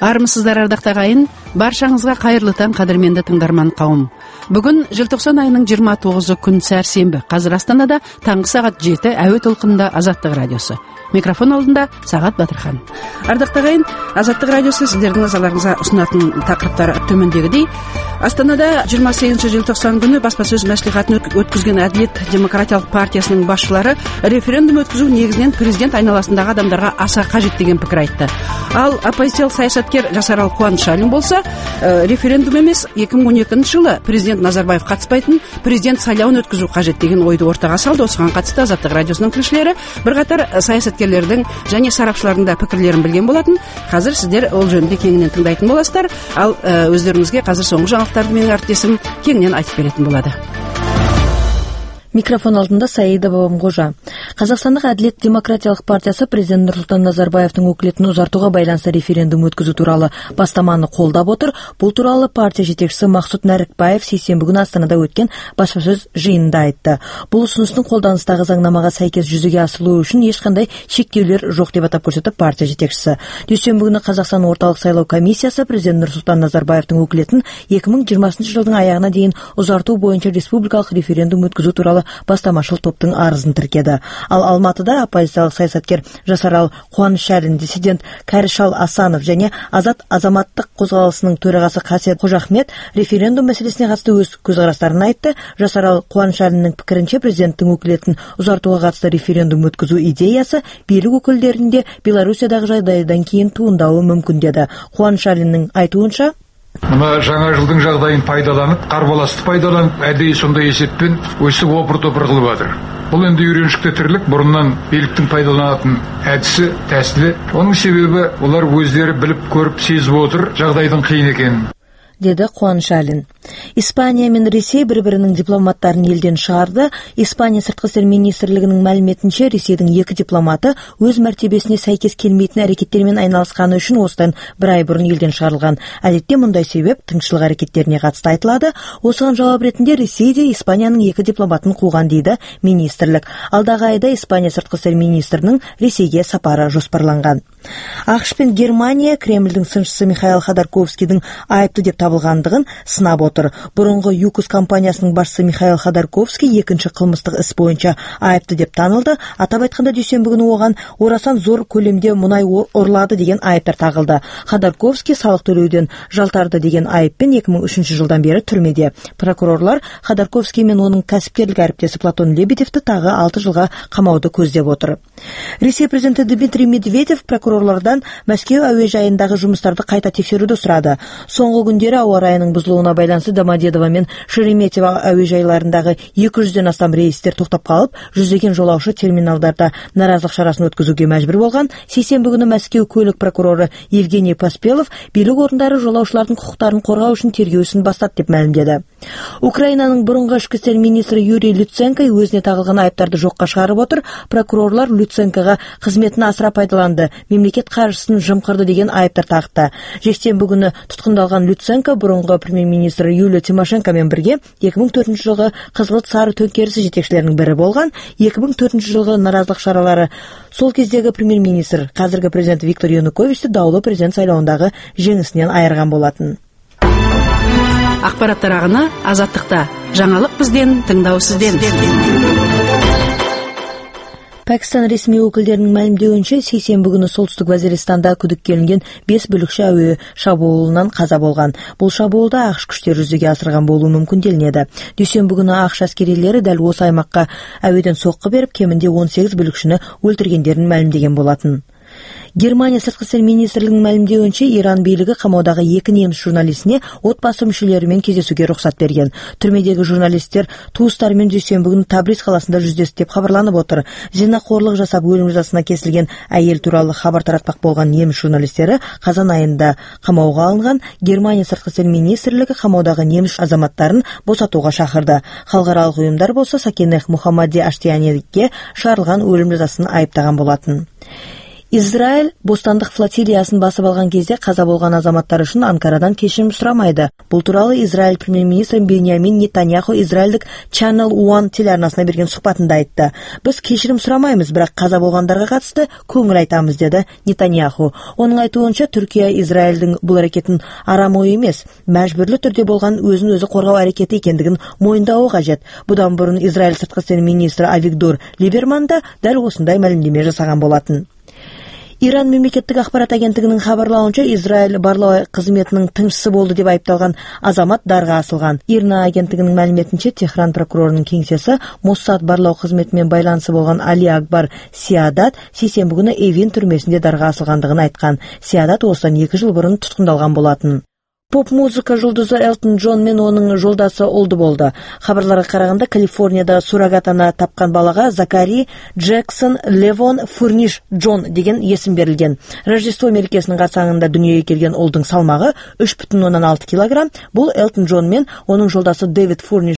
Армысыздар, ардактуу агайын, баршаңызга кайырлы таң, кадырменди тыңдарман кауым. Бүгүн желтоқсан айының 29 күн сәрсенбі. Қазір Астанада таңғы сағат 7 әуе толқынында Азаттық радиосы. Микрофон алдында Сағат Батырхан. Ардактуу агайын, Азаттық радиосы сіздердің назарларыңызға ұсынатын тақырыптар төмендегідей. Астанада 28 желтоқсан күні баспасөз мәслихатын өткізген Әділет демократиялық партиясының басшылары референдум өткізу негізінен президент айналасындағы адамдарға аса қажет деген пікір айтты. Ал оппозициялық саясаткер Жасарал Қуанышалин болса, референдум емес, 2012 жылы президент Назарбаев қатыспайтын президент сайлауын өткізу қажет деген ойды ортаға салды. Осыған қатысты Азаттық радиосының тілшілері бірқатар саясаткерлердің және сарапшылардың да пікірлерін білген болатын. Қазір сіздер ол жөнінде кеңінен тыңдайтын боласыздар. Ал өздеріңізге қазір соңғы жаңалықтарды менің әріптесім кеңінен айтып беретін болады. Микрофон алдында Саида Бабамқожа. Қазақстандық Әділет демократиялық партиясы президент Нұрсұлтан Назарбаевтың өкілетін ұзартуға байланысты референдум өткізу туралы бастаманы қолдап отыр. Бұл туралы партия жетекшісі Мақсұт Нәрікбаев сейсенбі күні Астанада өткен баспасөз жиынында айтты. Бұл ұсыныстың қолданыстағы заңнамаға сәйкес жүзеге асырылуы үшін ешқандай шектеулер жоқ деп атап көрсетті партия жетекшісі. Дүйсенбі күні Қазақстан орталық сайлау комиссиясы президент Нұрсұлтан Назарбаевтың өкілетін 2020 жылдың аяғына дейін ұзарту бойынша республикалық референдум өткізу туралы бастамашыл топтың арызын тіркеді. Ал Алматыда оппозициялық саясаткер Жасарал Қуанышалин, диссидент Кәрішал Асанов және Азат азаматтық қозғалысының төрағасы Қасиет Қожахмет референдум мәселесіне қатысты өз көзқарастарын айтты. Жасарал Қуанышалиннің пікірінше президенттің өкілетін ұзартуға қатысты референдум өткізу идеясы билік өкілдерінде Белоруссиядағы жағдайдан кейін туындауы мүмкін деді. Қуанышалиннің айтуынша, мына жаңа жылдың жағдайын пайдаланып, қарбаласты пайдаланып, әдейі сондай есеппен өсіп опыр-топыр қылып жатыр. Бұл енді үйреншікті тірлік, бұрыннан биліктің пайдаланатын әдісі, тәсілі. Оның себебі олар өздері біліп, көріп, сезіп отыр жағдайдың қиын екенін, деді Қуанышалин. Испания мен Ресей бір-бірінің дипломаттарын елден шығарды. Испания сыртқы істер министрлігінің мәліметінше, Ресейдің 2 дипломаты өз мәртебесіне сәйкес келмейтін әрекеттермен айналысқаны үшін осыдан 1 ай бұрын елден шығарылған. Әдетте мұндай себеп тыңшылық әрекеттеріне қатысты айтылады. Осыған жауап ретінде Ресей де Испанияның 2 дипломатын қуған дейді министрлік. Алдағы айда Испания сыртқы істер министрінің Ресейге сапары жоспарланған. ақш пен Германия Кремльдің сыншысы Михаил Ходорковскийдің айыпты деп табылғандығын сынап отыр. Бұрынғы ЮКОС компаниясының басшысы Михаил Ходорковский екінші қылмыстық іс бойынша айыпты деп танылды. Атап айтқанда дүйсенбі күні оған орасан зор көлемде мұнай ұрлады деген айыптар тағылды. Ходорковский салық төлеуден жалтарды деген айыппен 2003 жылдан бері түрмеде. Прокурорлар Ходорковский мен оның кәсіпкерлік әріптесі Платон Лебедевті тағы 6 жылға қамауды көздеп отыр. Ресей президенті Дмитрий Медведев прокурорлардан Мәскеу әуежайындағы жұмыстарды қайта тексеруді сұрады. Соңғы күндері ауа райының бұзылуына байланысты Домодедово мен Шереметьево әуежайларындағы 200-ден астам рейстер тоқтап қалып, жүздеген жолаушы терминалдарда наразылық шарасын өткізуге мәжбүр болған. Сейсенбі күні Мәскеу көлік прокуроры Евгений Поспелов билік орындары жолаушылардың құқықтарын қорғау үшін тергеу ісін бастады деп мәлімдеді. Украинаның бұрынғы ішкі істер министрі Юрий Люценко өзіне тағылған айыптарды жоққа шығарып отыр. Прокурорлар Люценкоға қызметін асыра пайдаланды, мемлекет қаржысын жымқырды деген айыптар тақты. Жексенбі күні тұтқындалған Люценко бұрынғы премьер-министр Юлия Тимошенкомен бірге 2004 жылғы қызғылт сары төңкерісі жетекшілерінің бірі болған. 2004 жылғы наразылық шаралары сол кездегі премьер-министр, қазіргі президент Виктор Януковичті даулы президент сайлауындағы жеңісінен айырған болатын. Ақпараттар ағыны Азаттықта. Жаңалық бізден, тыңдау сізден. Пәкістан ресми өкілдерінің мәлімдеуінше, сейсенбі күні солтүстік Вазиристанда күдікке ілінген 5 бүлікші әуе шабуылынан қаза болған. Бұл шабуылды ақш күштері жүзеге асырған болуы мүмкін делінеді. Дүйсенбі күні ақш әскерилері дәл осы аймаққа әуеден соққы беріп, кемінде 18 бүлікшіні өлтіргендерін мәлімдеген болатын. Германия сыртқы істер министрлігінің мәлімдеуінше, Иран билігі қамаудағы 2 неміс журналистіне отбасы мүшелерімен кездесуге рұқсат берген. Түрмедегі журналистер туыстарымен дүйсенбі күні Табриз қаласында жүздесті деп хабарланып отыр. Зинақорлық жасап өлім жазасына кесілген әйел туралы хабар таратпақ болған неміс журналистері қазан айында қамауға алынған. Германия сыртқы істер министрлігі қамаудағы неміс азаматтарын босатуға шақырды. Халықаралық ұйымдар болса Сакенех Мухаммади Аштияниге шығарылған өлім жазасын айыптаған болатын. Израиль бостандык флотилиясын басып алган кезде каза болгон азаматтар үчүн Анкарадан кечирим сурамайды. Бул тууралуу Израиль премьер-министри Беньямин Нетаньяху Израилдик Channel One телеарнасына берген сухбатында айтты. Биз кечирим сурамайбыз, бирок каза болгондарга катысты көңүл айтабыз, деди Нетаньяху. Онун айтуунча, Түркия Израилдин бул аракетин арам ой эмес, мажбүрлүү түрдө болгон өзүн өзү коргоо аракети экендигин моюндоо кажет. Будан бурун Израиль сырткы иштер министри Авигдор Либерман да дал осундай маалимдеме жасаган болотун. Иран мемлекеттик акбарат агенттигинин кабарлауынча, Израиль барлоо кызметинин тынчысы болду деп айыпталган азамат дарга асылган. ИРНА агенттигинин маалиметинче, Техран прокурорунун кеңсеси Моссад барлоо кызмети менен байланышы болгон Али Акбар Сиадат сейсенбі күнү Эвин түрмөсүндө дарга асылгандыгын айткан. Сиадат осудан 2 жыл бурун туткундалган болотун. Поп-музыка жулдузу Элтон Джон мен онун жолдасы олду болду. Хабарларга караганда, Калифорнияда суррогат ана тапкан балага Закари Джексон Левон Фурниш Джон деген эсим берилген. Рождество мерекесинин карсаңында дүйнөгө келген олдун салмагы 3,6 килограмм. Бул Элтон Джон мен онун жолдасы Дэвид Фурниш